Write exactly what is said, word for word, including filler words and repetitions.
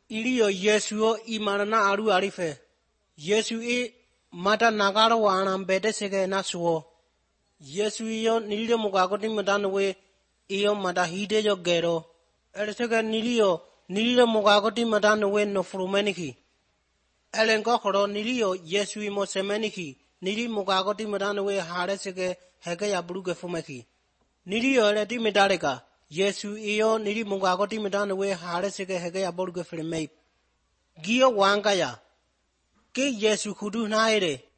Ilio Yesuo Imarana Aru Arife. Yesu e Mata Nagaro Anam Bedesege Nasuo. Yesu io Nilio Mugagoti Madanwe io Madahide yo Gero. Ersega Nilio Nilio Mugagoti Madanwe no Frumeniki. Ellen Gokoro Nilio Yesu Mo Semeniki. Nili Mugagoti Madanwe Haresege Hegea Bruge Fumeki. Nilio Leti Medarica. Yesu io Nili Mugagoti Madanwe Haresege Hegea Bruge Frimate. Gio Wangaya. Ke Yesu Kudu Naire.